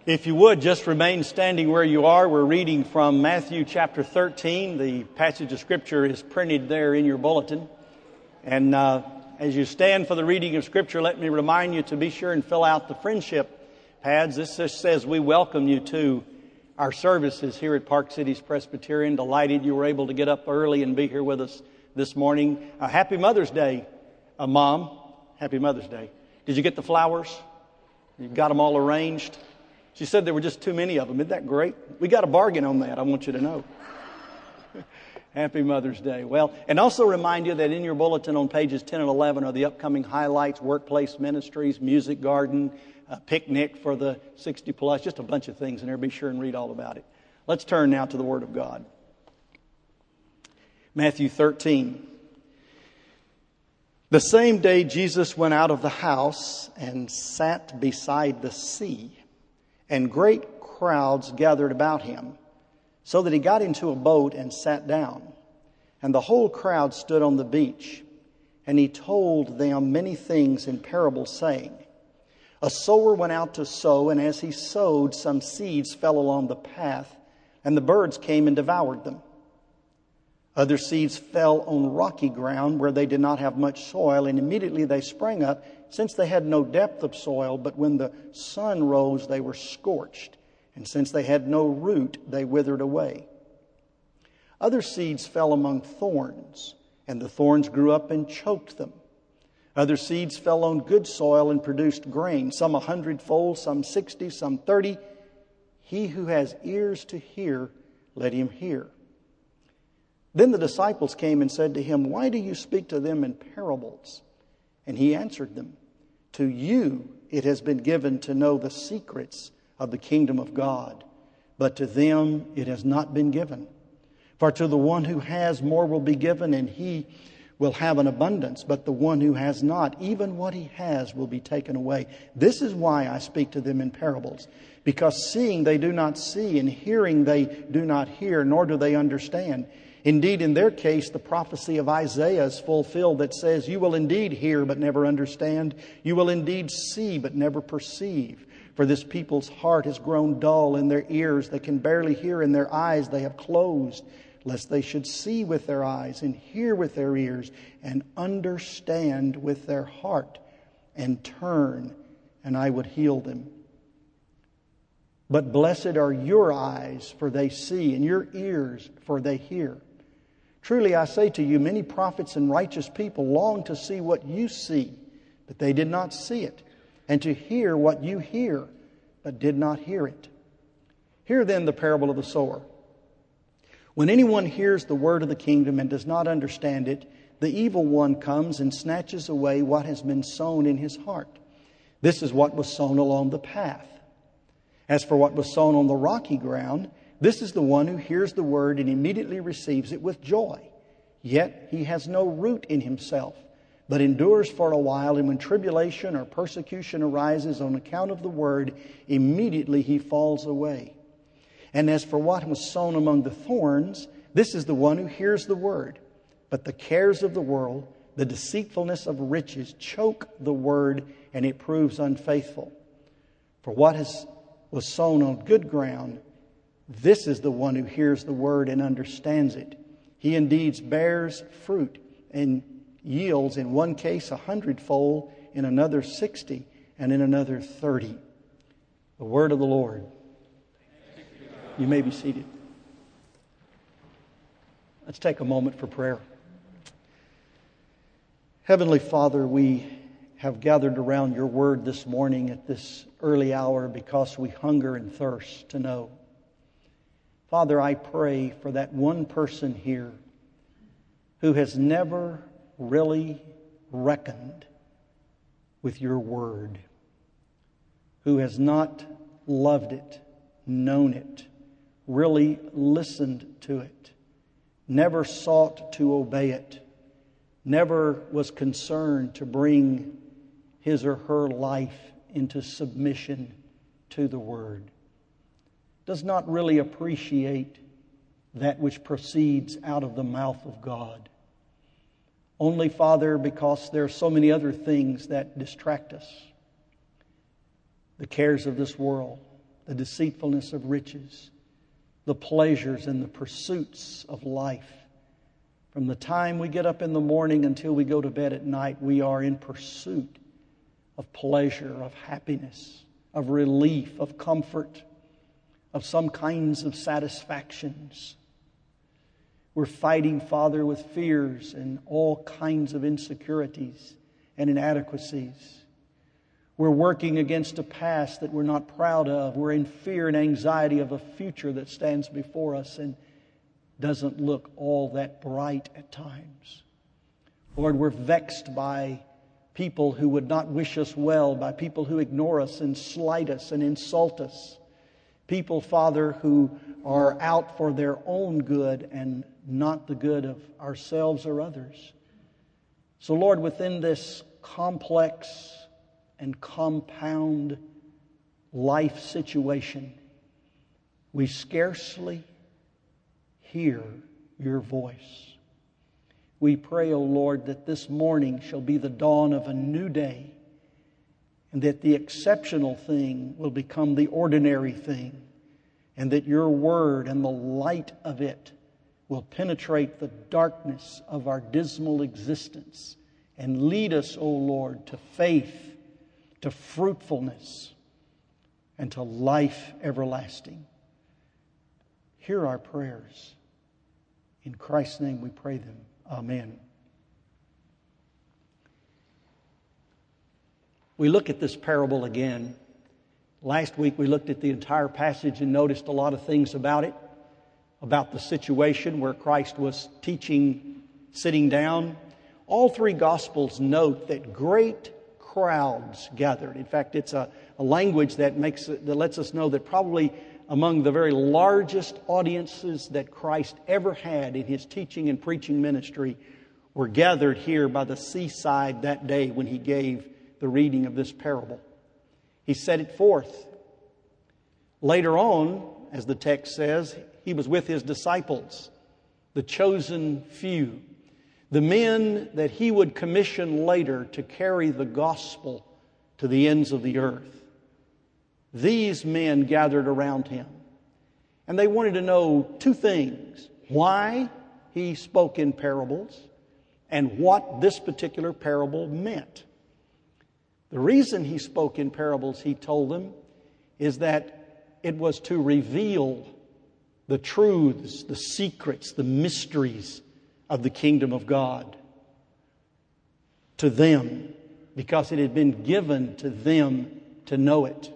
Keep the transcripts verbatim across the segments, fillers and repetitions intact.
If you would, just remain standing where you are. We're reading from Matthew chapter thirteen. The passage of Scripture is printed there in your bulletin. And uh, as you stand for the reading of Scripture, let me remind you to be sure and fill out the friendship pads. This just says we welcome you to our services here at Park Cities Presbyterian. Delighted you were able to get up early and be here with us this morning. Uh, happy Mother's Day, uh, Mom. Happy Mother's Day. Did you get the flowers? You got them all arranged? She said there were just too many of them. Isn't that great? We got a bargain on that, I want you to know. Happy Mother's Day. Well, and also remind you that in your bulletin on pages ten and eleven are the upcoming highlights, workplace ministries, music garden, a picnic for the sixty plus, just a bunch of things in there. Be sure and read all about it. Let's turn now to the Word of God. Matthew thirteen. The same day Jesus went out of the house and sat beside the sea. And great crowds gathered about him, so that he got into a boat and sat down. And the whole crowd stood on the beach. And he told them many things in parables, saying, A sower went out to sow, and as he sowed, some seeds fell along the path, and the birds came and devoured them. Other seeds fell on rocky ground, where they did not have much soil, and immediately they sprang up, since they had no depth of soil, but when the sun rose, they were scorched. And since they had no root, they withered away. Other seeds fell among thorns, and the thorns grew up and choked them. Other seeds fell on good soil and produced grain, some a hundredfold, some sixty, some thirty. He who has ears to hear, let him hear. Then the disciples came and said to him, Why do you speak to them in parables? And he answered them, To you it has been given to know the secrets of the kingdom of God, but to them it has not been given. For to the one who has, more will be given, and he will have an abundance. But the one who has not, even what he has will be taken away. This is why I speak to them in parables, because seeing they do not see, and hearing they do not hear, nor do they understand. Indeed, in their case, the prophecy of Isaiah is fulfilled that says, You will indeed hear, but never understand. You will indeed see, but never perceive. For this people's heart has grown dull in their ears. They can barely hear, in their eyes they have closed, lest they should see with their eyes, and hear with their ears, and understand with their heart, and turn, and I would heal them. But blessed are your eyes, for they see, and your ears, for they hear. Truly I say to you, many prophets and righteous people long to see what you see, but they did not see it, and to hear what you hear, but did not hear it. Hear then the parable of the sower. When anyone hears the word of the kingdom and does not understand it, the evil one comes and snatches away what has been sown in his heart. This is what was sown along the path. As for what was sown on the rocky ground, this is the one who hears the word and immediately receives it with joy. Yet he has no root in himself, but endures for a while, and when tribulation or persecution arises on account of the word, immediately he falls away. And as for what was sown among the thorns, this is the one who hears the word, but the cares of the world, the deceitfulness of riches, choke the word, and it proves unfaithful. For what has, was sown on good ground, this is the one who hears the word and understands it. He indeed bears fruit and yields in one case a hundredfold, in another sixty, and in another thirty. The word of the Lord. You may be seated. Let's take a moment for prayer. Heavenly Father, we have gathered around your word this morning at this early hour because we hunger and thirst to know. Father, I pray for that one person here who has never really reckoned with your word, who has not loved it, known it, really listened to it, never sought to obey it, never was concerned to bring his or her life into submission to the word, does not really appreciate that which proceeds out of the mouth of God. Only, Father, because there are so many other things that distract us. The cares of this world, the deceitfulness of riches, the pleasures and the pursuits of life. From the time we get up in the morning until we go to bed at night, we are in pursuit of pleasure, of happiness, of relief, of comfort, of some kinds of satisfactions. We're fighting, Father, with fears and all kinds of insecurities and inadequacies. We're working against a past that we're not proud of. We're in fear and anxiety of a future that stands before us and doesn't look all that bright at times. Lord, we're vexed by people who would not wish us well, by people who ignore us and slight us and insult us. People, Father, who are out for their own good and not the good of ourselves or others. So, Lord, within this complex and compound life situation, we scarcely hear your voice. We pray, O Lord, that this morning shall be the dawn of a new day, and that the exceptional thing will become the ordinary thing, and that your word and the light of it will penetrate the darkness of our dismal existence and lead us, O Lord, to faith, to fruitfulness, and to life everlasting. Hear our prayers. In Christ's name we pray them. Amen. We look at this parable again. Last week we looked at the entire passage and noticed a lot of things about it, about the situation where Christ was teaching, sitting down. All three Gospels note that great crowds gathered. In fact, it's a, a language that makes that lets us know that probably among the very largest audiences that Christ ever had in His teaching and preaching ministry were gathered here by the seaside that day when He gave the reading of this parable. He set it forth. Later on, as the text says, He was with His disciples, the chosen few, the men that He would commission later to carry the gospel to the ends of the earth. These men gathered around Him, and they wanted to know two things: why He spoke in parables and what this particular parable meant. The reason He spoke in parables, He told them, is that it was to reveal the truths, the secrets, the mysteries of the kingdom of God to them, because it had been given to them to know it.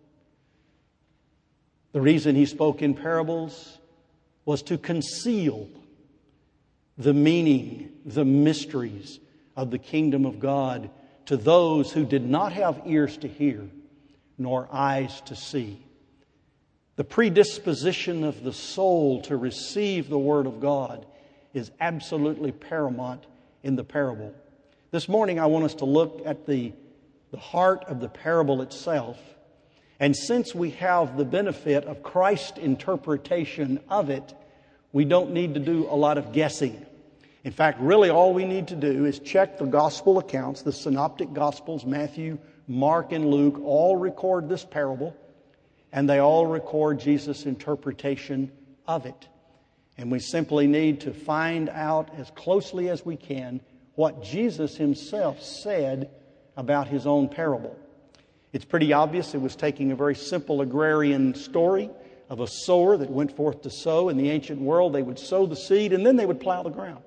The reason He spoke in parables was to conceal the meaning, the mysteries of the kingdom of God to those who did not have ears to hear nor eyes to see. The predisposition of the soul to receive the Word of God is absolutely paramount in the parable. This morning I want us to look at the, the heart of the parable itself. And since we have the benefit of Christ's interpretation of it, we don't need to do a lot of guessing. In fact, really all we need to do is check the gospel accounts. The synoptic gospels, Matthew, Mark, and Luke, all record this parable, and they all record Jesus' interpretation of it. And we simply need to find out as closely as we can what Jesus Himself said about His own parable. It's pretty obvious it was taking a very simple agrarian story of a sower that went forth to sow. In the ancient world, they would sow the seed and then they would plow the ground.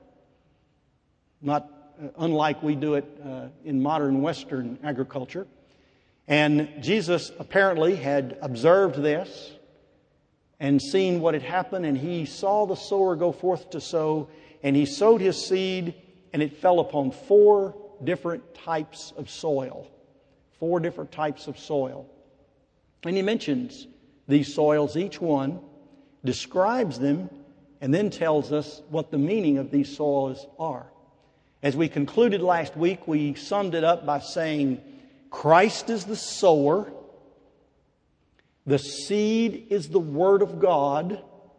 Not uh, unlike we do it uh, in modern Western agriculture. And Jesus apparently had observed this and seen what had happened, and He saw the sower go forth to sow, and He sowed his seed, and it fell upon four different types of soil. Four different types of soil. And He mentions these soils, each one, describes them, and then tells us what the meaning of these soils are. As we concluded last week, we summed it up by saying, Christ is the sower. The seed is the Word of God.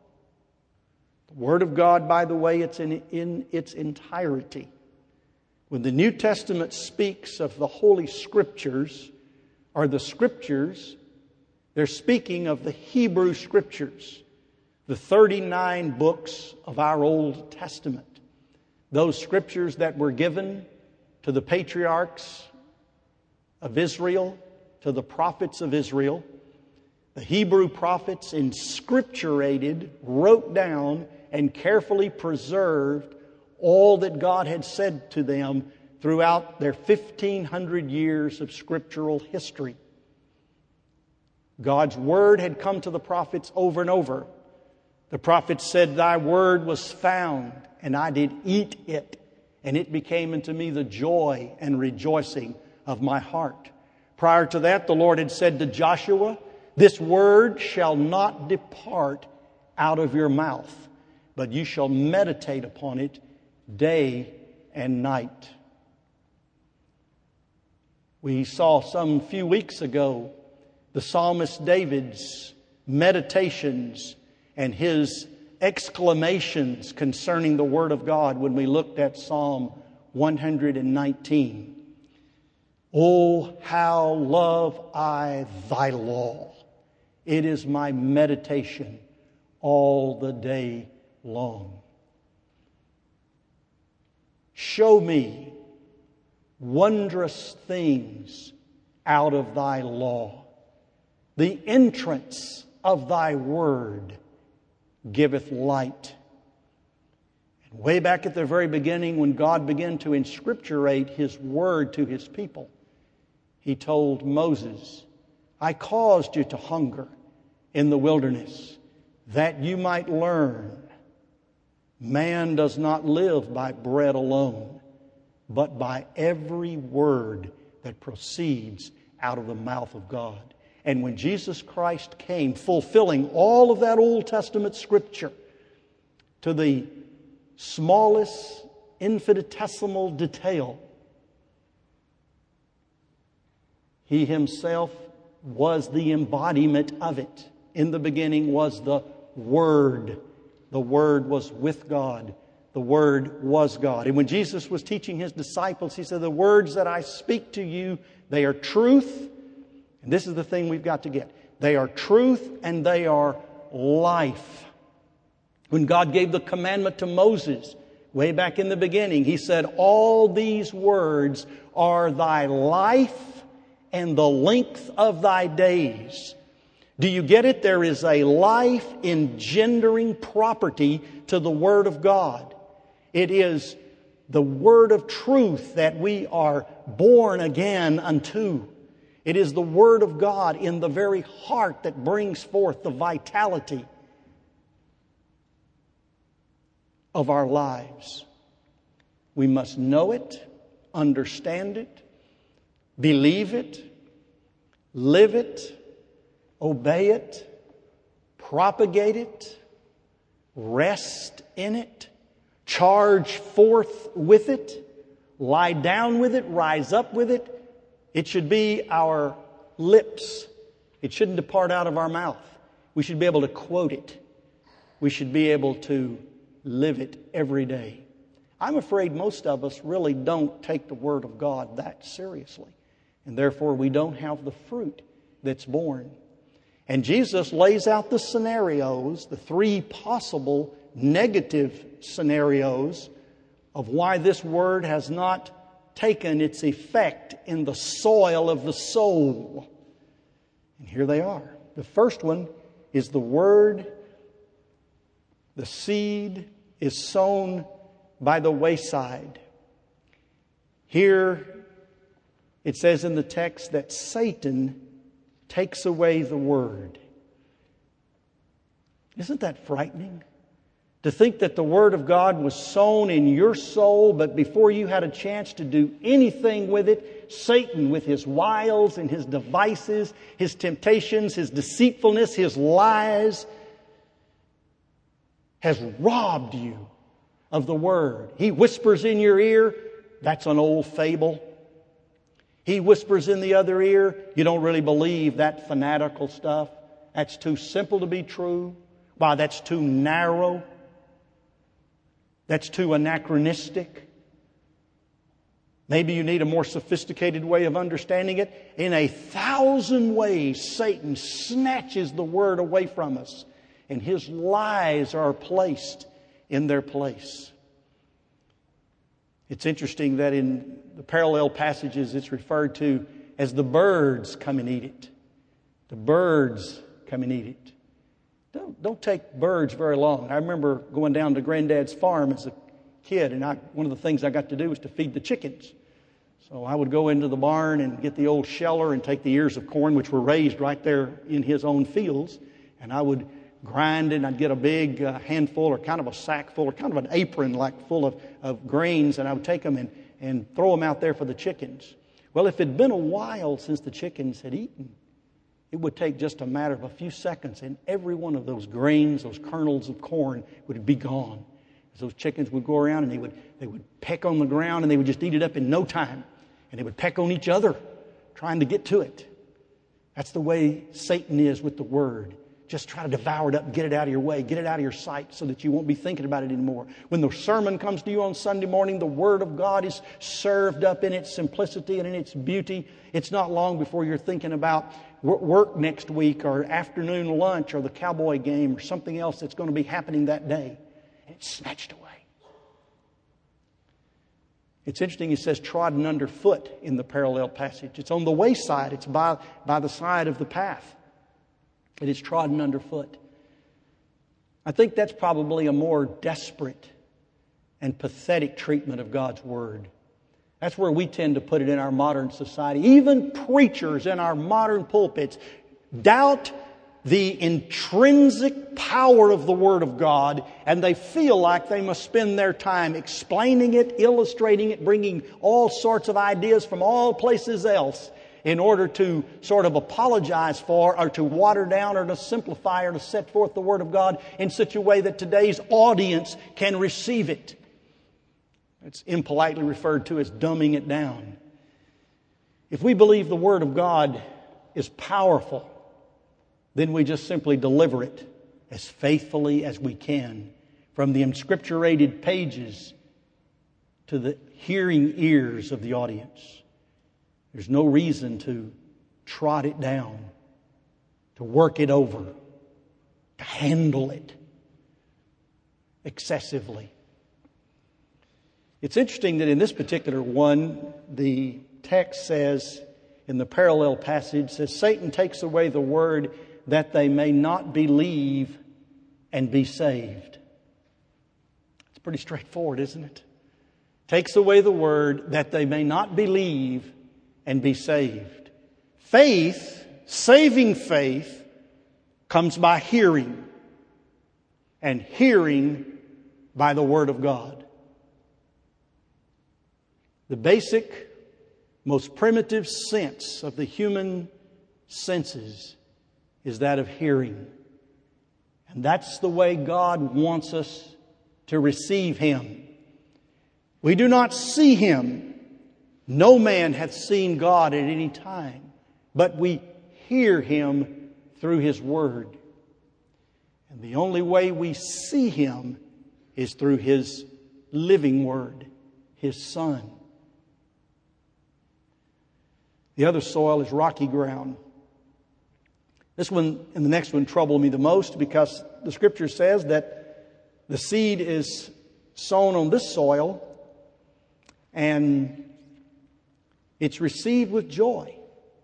The Word of God, by the way, it's in, in its entirety. When the New Testament speaks of the Holy Scriptures, or the Scriptures, They're speaking of the Hebrew Scriptures, the thirty-nine books of our Old Testament. Those Scriptures that were given to the patriarchs of Israel, to the prophets of Israel. The Hebrew prophets inscripturated, wrote down, and carefully preserved all that God had said to them throughout their fifteen hundred years of scriptural history. God's word had come to the prophets over and over. The prophets said, "Thy word was found, and I did eat it, and it became unto me the joy and rejoicing of my heart." Prior to that, the Lord had said to Joshua, "This word shall not depart out of your mouth, but you shall meditate upon it day and night." We saw some few weeks ago the psalmist David's meditations and his exclamations concerning the Word of God when we looked at Psalm one hundred nineteen. "Oh, how love I thy law. It is my meditation all the day long." Show me wondrous things out of thy law. The entrance of thy word giveth light. And way back at the very beginning, when God began to inscripturate His word to His people, He told Moses, "I caused you to hunger in the wilderness, that you might learn. Man does not live by bread alone, but by every word that proceeds out of the mouth of God." And when Jesus Christ came, fulfilling all of that Old Testament Scripture to the smallest infinitesimal detail, He Himself was the embodiment of it. In the beginning was the Word. The Word was with God. The Word was God. And when Jesus was teaching His disciples, He said, "The words that I speak to you, they are truth." And this is the thing we've got to get. They are truth and they are life. When God gave the commandment to Moses, way back in the beginning, He said, "All these words are thy life and the length of thy days." Do you get it? There is a life-engendering property to the Word of God. It is the Word of truth that we are born again unto. It is the Word of God in the very heart that brings forth the vitality of our lives. We must know it, understand it, believe it, live it, obey it, propagate it, rest in it, charge forth with it, lie down with it, rise up with it. It should be our lips. It shouldn't depart out of our mouth. We should be able to quote it. We should be able to live it every day. I'm afraid most of us really don't take the Word of God that seriously. And therefore we don't have the fruit that's born. And Jesus lays out the scenarios, the three possible negative scenarios of why this Word has not taken its effect in the soil of the soul. And here they are. The first one is the Word. The seed is sown by the wayside. Here it says in the text that Satan takes away the Word. Isn't that frightening? To think that the Word of God was sown in your soul, but before you had a chance to do anything with it, Satan, with his wiles and his devices, his temptations, his deceitfulness, his lies, has robbed you of the Word. He whispers in your ear, "That's an old fable." He whispers in the other ear, "You don't really believe that fanatical stuff. That's too simple to be true. Why, that's too narrow. That's too anachronistic." Maybe you need a more sophisticated way of understanding it. In a thousand ways, Satan snatches the Word away from us, and his lies are placed in their place. It's interesting that in the parallel passages it's referred to as the birds come and eat it. The birds come and eat it. Don't, don't take birds very long. I remember going down to Granddad's farm as a kid, and I, one of the things I got to do was to feed the chickens. So I would go into the barn and get the old sheller and take the ears of corn, which were raised right there in his own fields, and I would grind it, and I'd get a big uh, handful or kind of a sack full or kind of an apron like full of, of grains, and I would take them and, and throw them out there for the chickens. Well, if it had been a while since the chickens had eaten, it would take just a matter of a few seconds, and every one of those grains, those kernels of corn, would be gone. As those chickens would go around and they would they would peck on the ground, and they would just eat it up in no time. And they would peck on each other, trying to get to it. That's the way Satan is with the Word. Just try to devour it up and get it out of your way, get it out of your sight so that you won't be thinking about it anymore. When the sermon comes to you on Sunday morning, the Word of God is served up in its simplicity and in its beauty. It's not long before you're thinking about work next week or afternoon lunch or the Cowboy game or something else that's going to be happening that day. And it's snatched away. It's interesting, he says trodden underfoot in the parallel passage. It's on the wayside. It's by, by the side of the path. It is trodden underfoot. I think that's probably a more desperate and pathetic treatment of God's Word. That's where we tend to put it in our modern society. Even preachers in our modern pulpits doubt the intrinsic power of the Word of God, and they feel like they must spend their time explaining it, illustrating it, bringing all sorts of ideas from all places else in order to sort of apologize for or to water down or to simplify or to set forth the Word of God in such a way that today's audience can receive it. It's impolitely referred to as dumbing it down. If we believe the Word of God is powerful, then we just simply deliver it as faithfully as we can from the inscripturated pages to the hearing ears of the audience. There's no reason to trot it down, to work it over, to handle it excessively. It's interesting that in this particular one, the text says, in the parallel passage, says, Satan takes away the Word that they may not believe and be saved. It's pretty straightforward, isn't it? Takes away the Word that they may not believe and be saved. Faith, saving faith, comes by hearing, and hearing by the Word of God. The basic, most primitive sense of the human senses is that of hearing. And that's the way God wants us to receive Him. We do not see Him. No man hath seen God at any time, but we hear Him through His Word. And the only way we see Him is through His living Word, His Son. The other soil is rocky ground. This one and the next one trouble me the most because the Scripture says that the seed is sown on this soil and it's received with joy.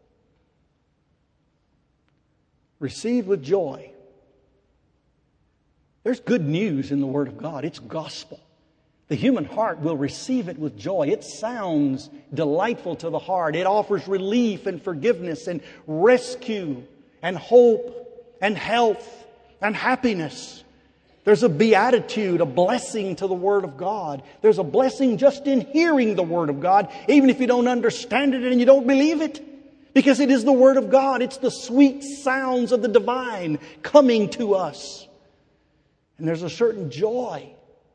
Received with joy. There's good news in the Word of God. It's gospel. The human heart will receive it with joy. It sounds delightful to the heart. It offers relief and forgiveness and rescue and hope and health and happiness. There's a beatitude, a blessing to the Word of God. There's a blessing just in hearing the Word of God, even if you don't understand it and you don't believe it. Because it is the Word of God. It's the sweet sounds of the divine coming to us. And there's a certain joy.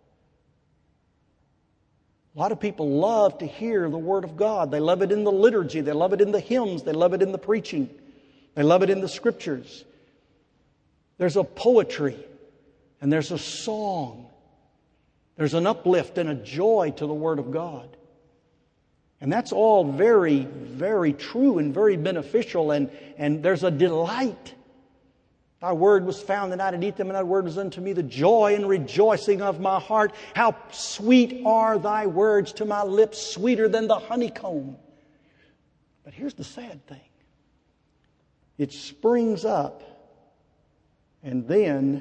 A lot of people love to hear the Word of God. They love it in the liturgy. They love it in the hymns. They love it in the preaching. They love it in the Scriptures. There's a poetry and there's a song. There's an uplift and a joy to the Word of God. And that's all very, very true and very beneficial, and, and there's a delight. Thy word was found, and I did eat them, and thy word was unto me the joy and rejoicing of my heart. How sweet are thy words to my lips, sweeter than the honeycomb. But here's the sad thing. It springs up, and then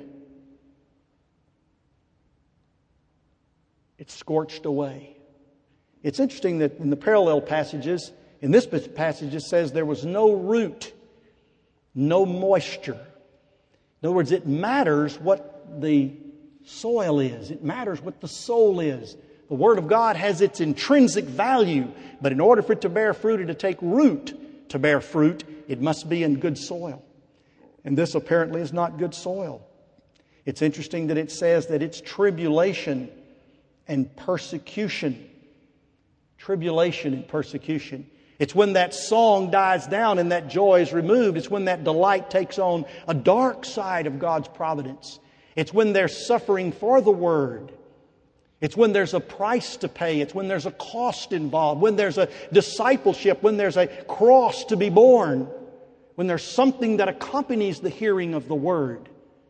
it's scorched away. It's interesting that in the parallel passages, in this passage it says there was no root, no moisture. In other words, it matters what the soil is. It matters what the soul is. The Word of God has its intrinsic value, but in order for it to bear fruit and to take root to bear fruit, it must be in good soil. And this apparently is not good soil. It's interesting that it says that it's tribulation and persecution. Tribulation and persecution. It's when that song dies down and that joy is removed. It's when that delight takes on a dark side of God's providence. It's when there's suffering for the Word. It's when there's a price to pay. It's when there's a cost involved. When there's a discipleship. When there's a cross to be borne. When there's something that accompanies the hearing of the Word.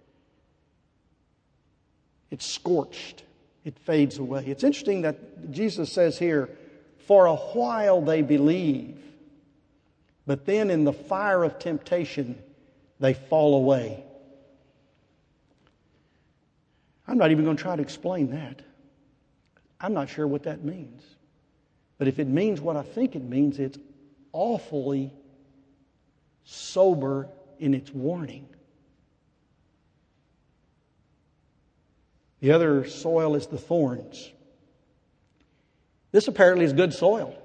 It's scorched. It fades away. It's interesting that Jesus says here, for a while they believe, but then in the fire of temptation they fall away. I'm not even going to try to explain that. I'm not sure what that means. But if it means what I think it means, it's awfully sober in its warning. The other soil is the thorns. This apparently is good soil.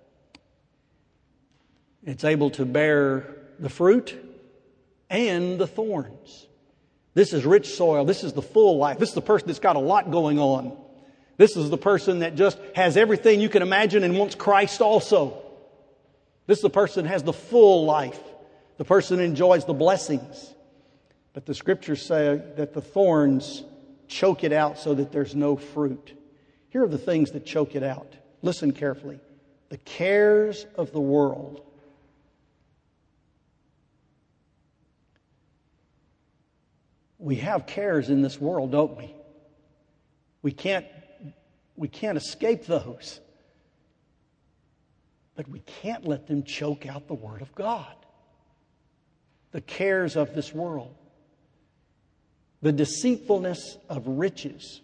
It's able to bear the fruit and the thorns. This is rich soil. This is the full life. This is the person that's got a lot going on. This is the person that just has everything you can imagine and wants Christ also. This is the person that has the full life. The person enjoys the blessings. But the Scriptures say that the thorns choke it out so that there's no fruit. Here are the things that choke it out. Listen carefully. The cares of the world. We have cares in this world, don't we? We can't, we can't escape those. But we can't let them choke out the Word of God. The cares of this world. The deceitfulness of riches.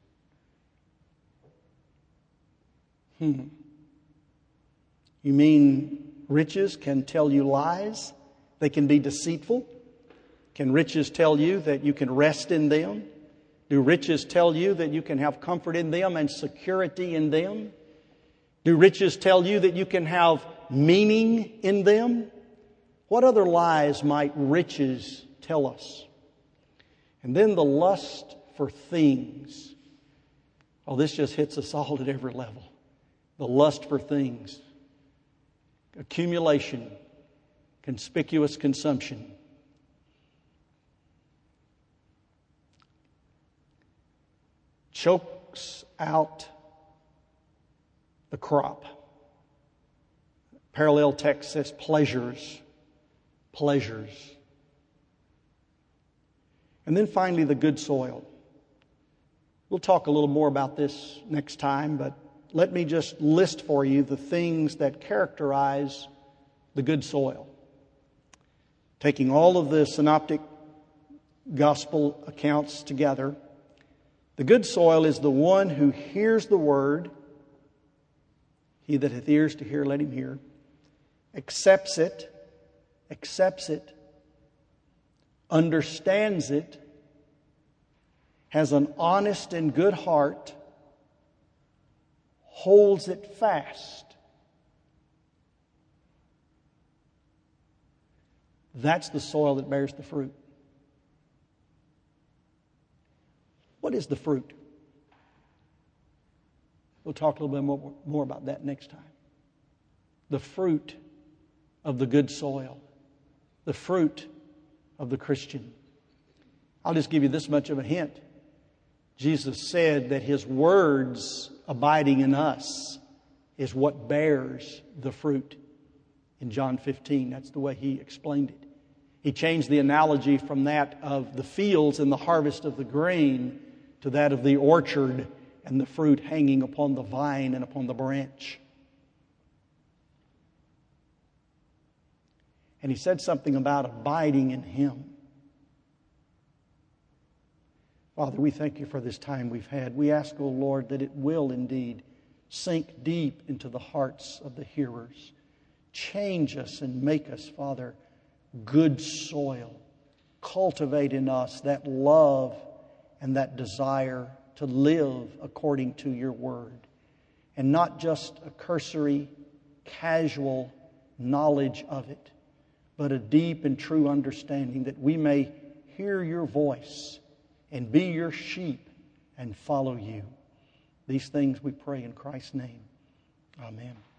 Hmm. You mean riches can tell you lies? They can be deceitful? Can riches tell you that you can rest in them? Do riches tell you that you can have comfort in them and security in them? Do riches tell you that you can have meaning in them? What other lies might riches tell us? And then the lust for things. Oh, this just hits us all at every level. The lust for things. Accumulation. Conspicuous consumption. Chokes out the crop. Parallel text says pleasures. Pleasures. And then finally the good soil. We'll talk a little more about this next time, but let me just list for you the things that characterize the good soil. Taking all of the synoptic gospel accounts together, the good soil is the one who hears the word. He that hath ears to hear, let him hear. Accepts it, accepts it, understands it, has an honest and good heart, holds it fast. That's the soil that bears the fruit. What is the fruit? We'll talk a little bit more, more about that next time. The fruit of the good soil. The fruit of the Christian. I'll just give you this much of a hint. Jesus said that His words abiding in us is what bears the fruit. In John fifteen, that's the way he explained it. He changed the analogy from that of the fields and the harvest of the grain to that of the orchard and the fruit hanging upon the vine and upon the branch. And he said something about abiding in Him. Father, we thank You for this time we've had. We ask, O Lord, that it will indeed sink deep into the hearts of the hearers. Change us and make us, Father, good soil. Cultivate in us that love and that desire to live according to Your Word. And not just a cursory, casual knowledge of it, but a deep and true understanding that we may hear Your voice and be Your sheep and follow You. These things we pray in Christ's name. Amen.